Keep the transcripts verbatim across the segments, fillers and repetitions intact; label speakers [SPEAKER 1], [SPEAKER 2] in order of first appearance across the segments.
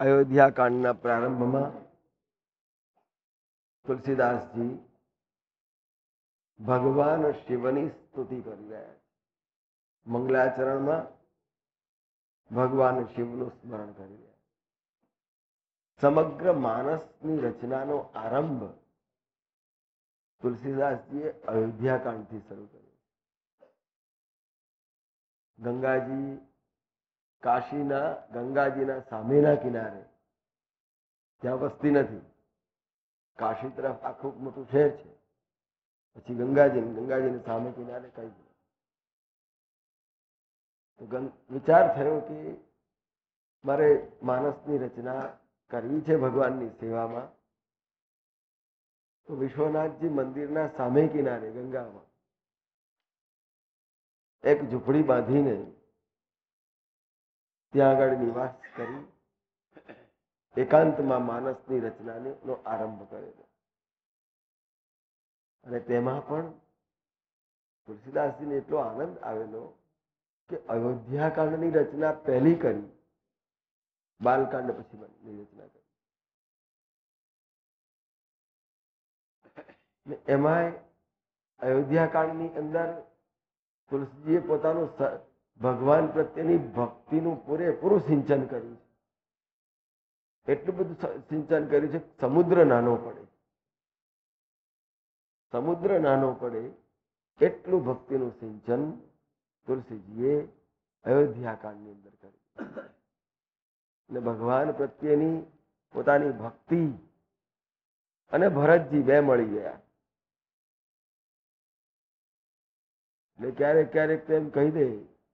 [SPEAKER 1] અયોધ્યા કાંડના પ્રારંભમાં તુલસીદાસજી ભગવાન શિવની સ્તુતિ કરી રહ્યા છે. મંગલાચરણમાં ભગવાન શિવનું સ્મરણ કરી રહ્યા છે. સમગ્ર માનસની રચનાનો આરંભ તુલસીદાસજીએ અયોધ્યા કાંડથી શરૂ કર્યો. ગંગાજી કાશીના ગંગાજીના સામેના કિનારે, ત્યાં વસ્તી નથી, કાશી તરફ આખું મોટું શહેર છે, પછી ગંગાજી ગંગાજીના સામે કિનારે કઈ નથી. તો વિચાર થયો કે મારે માનસની રચના કરવી છે ભગવાનની સેવામાં. તો વિશ્વનાથજી મંદિરના સામે કિનારે ગંગામાં એક ઝૂંપડી બાંધીને ત્યાં આગળ નિવાસ કરી એકાંતમાં માનસની રચનાનો નો આરંભ કરેલો. અને તેમાં પણ તુલસીદાસજીને એટલો આનંદ આવેલો કે અયોધ્યા કાંડની રચના પહેલી કરી, બાલકાંડ પછી રચના કરી. એમાં અયોધ્યા કાંડની અંદર તુલસીજીએ પોતાનું ભગવાન પ્રત્યેની ભક્તિનું પૂરેપૂરું સિંચન કર્યું છે. એટલું બધું સિંચન કર્યું છે સમુદ્ર નાનો પડે, સમુદ્ર નાનો પડે એટલું ભક્તિનું સિંચન તુલસીજીએ અયોધ્યા કાંડની અંદર કર્યું. અને ભગવાન પ્રત્યેની પોતાની ભક્તિ અને ભરતજી બે મળી ગયા. એટલે ક્યારેક ક્યારેક તેમ કહી દે,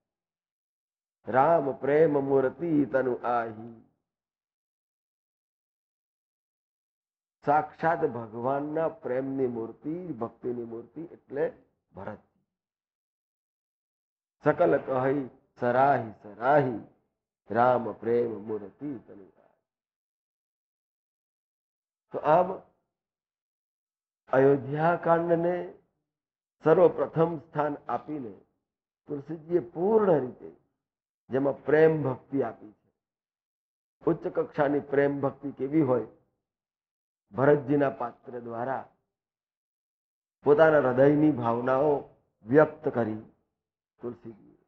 [SPEAKER 1] રામ પ્રેમ મૂર્તિ તનુ આહી. સાક્ષાત ભગવાનના પ્રેમની મૂર્તિ, ભક્તિની મૂર્તિ એટલે ભરત. સકલ કહી સરાહી સરાહી, રામ પ્રેમ મૂર્તિ તનુ આહી. તો આમ અયોધ્યા કાંડને સર્વપ્રથમ સ્થાન આપીને તુલસીજીએ પૂર્ણ રીતે જેમાં પ્રેમ ભક્તિ આપી છે. ઉચ્ચ કક્ષાની પ્રેમ ભક્તિ કેવી હોય, ભરતજીના પાત્ર દ્વારા પોતાના હૃદયની ભાવનાઓ વ્યક્ત કરી તુલસીજીએ.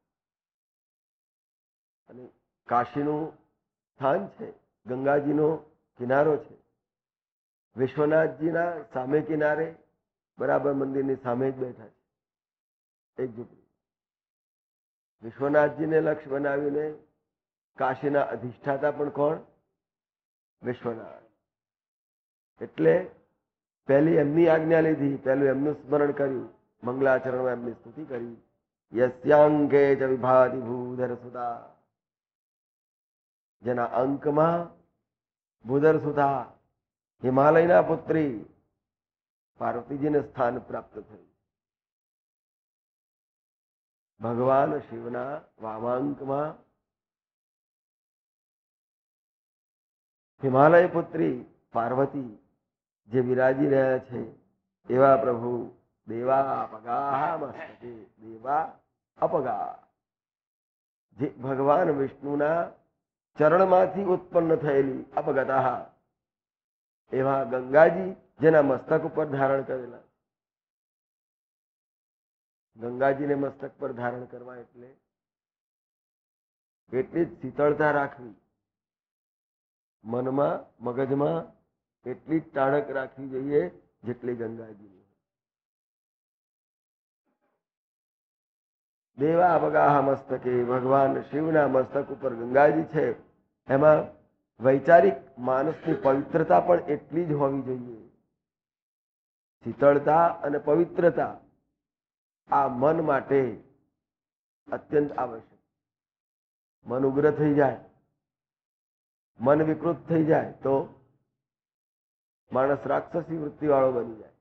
[SPEAKER 1] અને કાશીનું સ્થાન છે, ગંગાજીનો કિનારો છે, વિશ્વનાથજીના સામે કિનારે બરાબર મંદિરની સામે જ બેઠા છે એક ઝૂંપડી. વિશ્વનાથજીને લક્ષ્ય બનાવીને કાશીના અધિષ્ઠાતા પણ કોણ? વિશ્વનાથ. એટલે પહેલી એમની આજ્ઞા લીધી, પહેલું એમનું સ્મરણ કર્યું, મંગલાચરણમાં એમની સ્તુતિ કરી. યસ્યાંકે ચ વિભાતિ ભૂધર સુતા, જેના અંકમાં ભૂધર સુતા હિમાલયના પુત્રી પાર્વતીજીને સ્થાન પ્રાપ્ત થયું. ભગવાન શિવના વામાંકમાં હિમાલય પુત્રી પાર્વતી જે વિરાજી રહ્યા છે એવા પ્રભુ દેવા અપગા મસ્તકે, દેવા અપગા, જે ભગવાન વિષ્ણુના ચરણમાંથી ઉત્પન્ન થયેલી અપગતા એવા ગંગાજી જેના મસ્તક ઉપર ધારણ કરેલા. ગંગાજીને મસ્તક પર ધારણ કરવા એટલે એટલી જ શીતળતા રાખવી, મનમાં મગજમાં એટલી જ ટાણક રાખવી જોઈએ જેટલી ગંગાજીની. દેવા અપગાહ મસ્તકે, ભગવાન શિવના મસ્તક ઉપર ગંગાજી છે. એમાં વૈચારિક માનસની પવિત્રતા પણ એટલી જ હોવી જોઈએ. શીતળતા અને પવિત્રતા આ મન માટે અત્યંત આવશ્યક. મન ઉગ્ર થઈ જાય, મન વિકૃત થઈ જાય તો માણસ રાક્ષસી વૃત્તિવાળો બની જાય.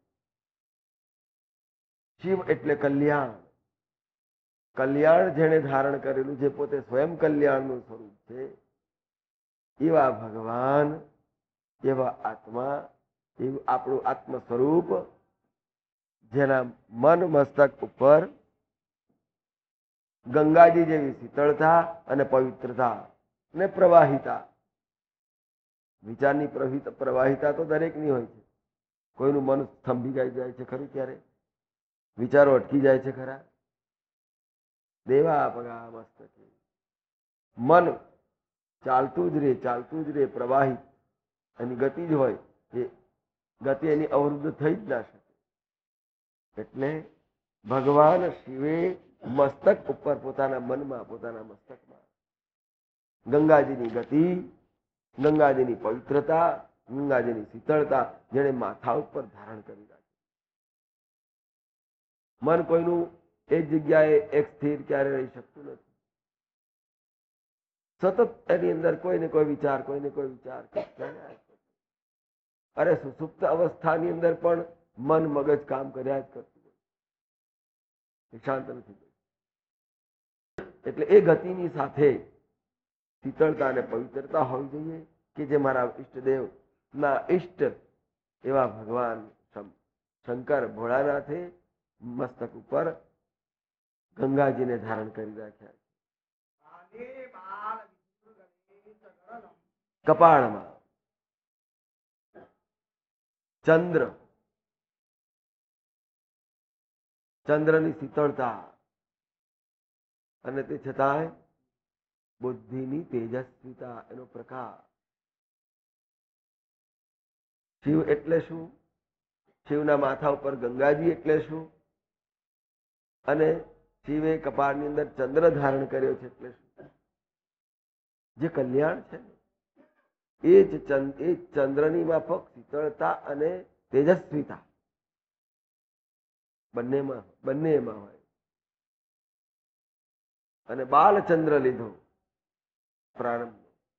[SPEAKER 1] શિવ એટલે કલ્યાણ. કલ્યાણ જેણે ધારણ કરેલું, જે પોતે સ્વયં કલ્યાણનું સ્વરૂપ છે, એવા ભગવાન, એવા આત્મા, એવું આપણું આત્મ સ્વરૂપ, જેના મન મસ્તક ઉપર ગંગાજી જેવી શીતળતા અને પવિત્રતા ને પ્રવાહિતા વિચારની પ્રવાહિતા તો દરેકની હોય છે. કોઈનું મન સ્તંભી જાય છે ખરું? ક્યારે વિચારો અટકી જાય છે ખરા? દેવા પગા મસ્તકે મન ચાલતું જ રે ચાલતું જ રે પ્રવાહિત, એની ગતિ જ હોય, એ ગતિ એની અવરુદ્ધ થઈ જ ના શકે. એટલે ભગવાન શિવે મસ્તક ઉપર પોતાના મનમાં, પોતાના મસ્તકમાં ગંગાજીની ગતિ, ગંગાજીની પવિત્રતા, ગંગાજીની શીતળતા જેણે માથા ઉપર ધારણ કરી રાખી. મન કોઈનું એક જગ્યાએ એક સ્થિર ક્યારે રહી શકતું નથી. સતત એની અંદર કોઈ ને કોઈ વિચાર, કોઈ ને કોઈ વિચાર. અરે સુસુપ્ત અવસ્થાની અંદર પણ મન મગજ કામ કર્યા જ કરતું હોય, શાંત નથી. એટલે એ ગતિની સાથે શીતળતા અને પવિત્રતા હોવી જોઈએ કે જે મારા ઈષ્ટદેવ ના ઈષ્ટ એવા ભગવાન શંકર ભોળાનાથે મસ્તક ઉપર ગંગાજીને ધારણ કરી રાખ્યા. કપાળમાં ચંદ્ર, ચંદ્રની શીતળતા અને તે છતાંય બુદ્ધિની તેજસ્વીતા, એનો પ્રકાશ. શિવ એટલે શું? શિવના માથા ઉપર ગંગાજી એટલે શું? અને શિવે કપાળની અંદર ચંદ્ર ધારણ કર્યો છે એટલે શું? જે કલ્યાણ છે એ જ એ ચંદ્રની માફક શીતળતા અને તેજસ્વીતા બંનેમાં બંને એમાં હોય. અને બાલચંદ્ર લીધો પ્રારંભ,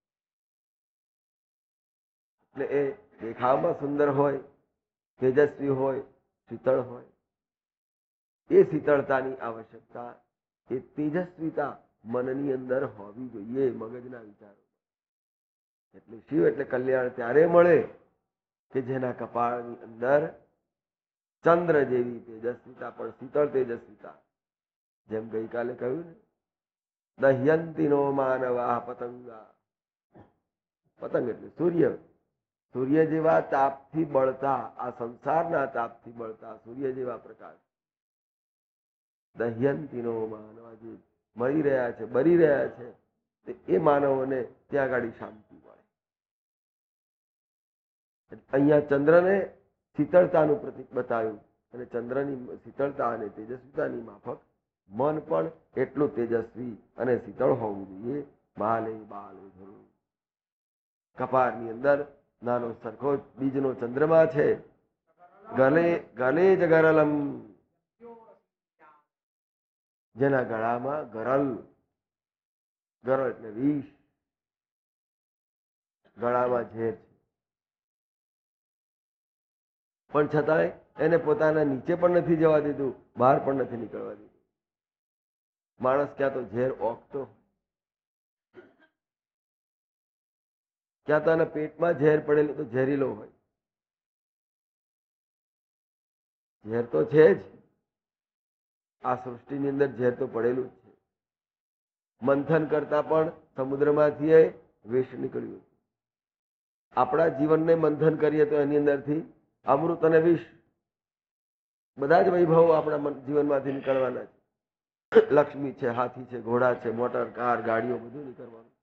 [SPEAKER 1] એટલે એ દેખાવમાં સુંદર હોય, તેજસ્વી હોય, શીતળ હોય. એ શીતળતાની આવશ્યકતા, એ તેજસ્વીતા મનની અંદર હોવી જોઈએ, મગજના વિચારો. એટલે શિવ એટલે કલ્યાણ ત્યારે મળે કે જેના કપાળની અંદર ચંદ્ર જેવી તેજસ્વીતા, પણ શીતળ તેજસ્વીતા. જેમ ગઈકાલે કહ્યું ને, દહ્યંતિનો માનવા પતંગા. પતંગ એટલે સૂર્ય. સૂર્ય જેવા તાપથી બળતા, આ સંસારના તાપથી બળતા સૂર્ય જેવા પ્રકાશ. દહ્યંતિનો માનવા, જે મળી રહ્યા છે, બળી રહ્યા છે, એ માનવોને ત્યાં ગાડી શાંતિ મળે. અહીંયા ચંદ્રને શીતળતાનું પ્રતીક બતાવ્યું, અને ચંદ્રની શીતળતા અને તેજસ્વીતાની માફક મન પણ એટલું તેજસ્વી અને શીતળ હોવું જોઈએ. બાલે બાલે જરૂર. કપાળની અંદર નાનો સરખો બીજનો ચંદ્રમા છે. ગલે ગલે જ ગરલમ, જેના ગળામાં ગરલ, ગરલ એટલે વિષ, ગળામાં ઝેર છે. પણ છતાંય એને પોતાના નીચે પણ નથી જવા દીધું, બહાર પણ નથી નીકળવા દીધું. માણસ ક્યાં તો ઝેર ઓગતો, ક્યાં તો એના પેટમાં ઝેર પડેલું તો ઝેરીલો હોય. ઝેર તો છે જ, આ સૃષ્ટિની અંદર ઝેર તો પડેલું જ છે. મંથન કરતા પણ સમુદ્રમાંથી વિષ નીકળ્યું. આપણા જીવનને મંથન કરીએ તો એની અંદરથી અમૃત અને વિષ બધા જ વૈભવો આપણા જીવનમાંથી નીકળવાના છે. લક્ષ્મી છે, હાથી છે, ઘોડા છે, મોટર કાર ગાડીઓ બધું નીકળવાનું.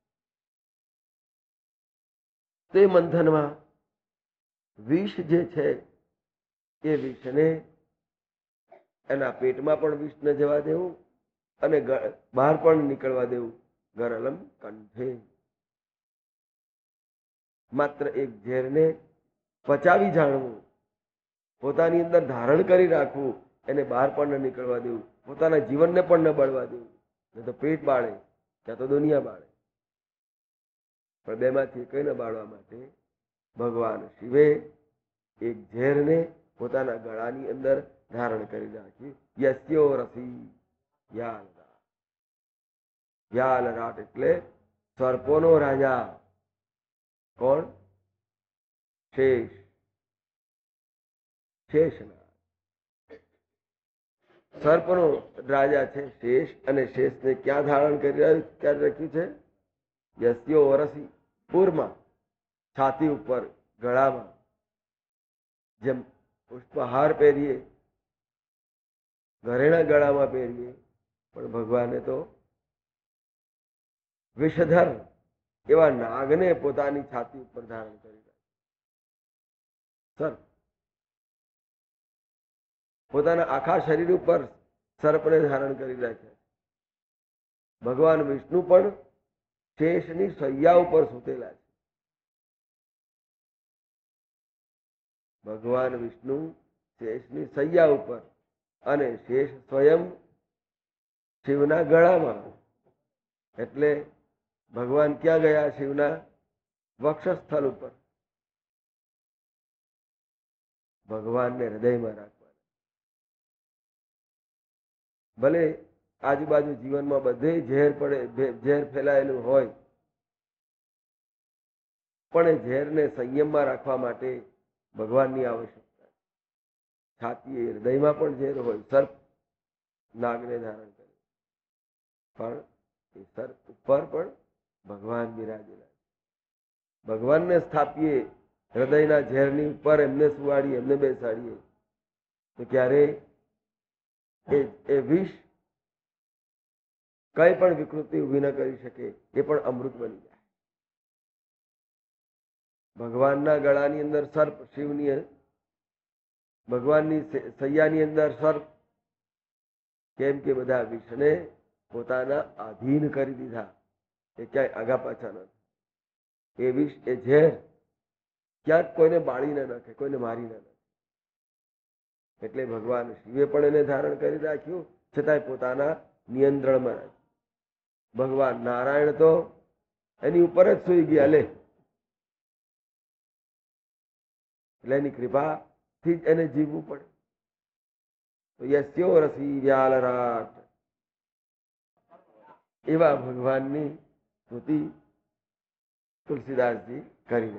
[SPEAKER 1] તે મંથનમાં વિષ જે છે એ વિષને એના પેટમાં પણ વિષ ન જવા દેવું અને બહાર પણ નીકળવા દેવું. ગરલમ કંઠે, માત્ર એક ઝેરને પચાવી જાણવું, પોતાની અંદર ધારણ કરી રાખવું, એને બહાર પણ ન નીકળવા દેવું, પોતાના જીવનને પણ ન બળવા દેવું. ન તો પેટ બાળે, ક્યાં તો દુનિયા બાળે. પણ બેમાંથી કઈ ન બાળવા માટે ભગવાન શિવે એક ઝેરને પોતાના ગળાની અંદર ધારણ કરી રાખ્યું. યસ્યો રસી યાલરાટ. યાલરાટ એટલે સર્પોનો રાજા. કોણ? શેષ. શેષનાગ. સર્પનો રાજા છે શેષ, અને શેષને ક્યાં ધારણ કરી ક્યારે રાખ્યું છે? યસ્યો વરસી, પૂરમાં છાતી ઉપર ગળામાં જેમ પુષ્પહાર પહેરીએ, ઘરેણા ગળામાં પહેરીએ, પણ ભગવાને તો વિષધર એવા નાગને પોતાની છાતી ઉપર ધારણ કરી રાખ્યા. સર્પ પોતાના આખા શરીર ઉપર સર્પને ધારણ કરી રાખ્યા. ભગવાન વિષ્ણુ પણ શેષની સૈયા ઉપર સૂતેલા છે. ભગવાન વિષ્ણુ શેષની સૈયા ઉપર અને શેષ સ્વયં શિવના ગળામાં. એટલે ભગવાન ક્યાં ગયા? શિવના વક્ષસ્થળ ઉપર. ભગવાનને હૃદયમાં રાખવાના. ભલે આજુબાજુ જીવનમાં બધે ઝેર પડે, ઝેર ફેલાયેલું હોય, પણ એ ઝેરને સંયમમાં રાખવા માટે ભગવાનની આવશ્યકતા. છાતી હૃદયમાં પણ ઝેર હોય. સર્પ નાગને ધારણ કરે, પણ એ સર્પ ઉપર પણ ભગવાન બિરાજેલા. ભગવાનને સ્થાપીએ હૃદયના ઝેરની ઉપર, એમને સુવાડીએ, એમને બેસાડીએ, તો ક્યારે એ વિષ કઈ પણ વિકૃતિ ઉભી ન કરી શકે. એ પણ અમૃત બની જાય. ભગવાનના ગળાની અંદર સર્પ, શિવની ભગવાનની સૈયાની અંદર સર્પ. કેમ કે બધા વિષને પોતાના આધીન કરી દીધા. એ ક્યાંય આગા પાછા નથી. એ વિષ, એ ઝેર ક્યાંક કોઈને બાળી ન નાખે, કોઈને મારી ન નાખે. એટલે ભગવાન શિવે પણ એને ધારણ કરી રાખ્યું, છતાંય પોતાના નિયંત્રણમાં રાખ્યું. ભગવાન નારાયણ તો એની ઉપર જ સૂઈ ગયા. લે, એટલે એની કૃપાથી જ એને જીવવું પડે. તો યસ્યો રસી વ્યાલરાટ, એવા ભગવાનની સ્તુતિ તુલસીદાસજી કરી.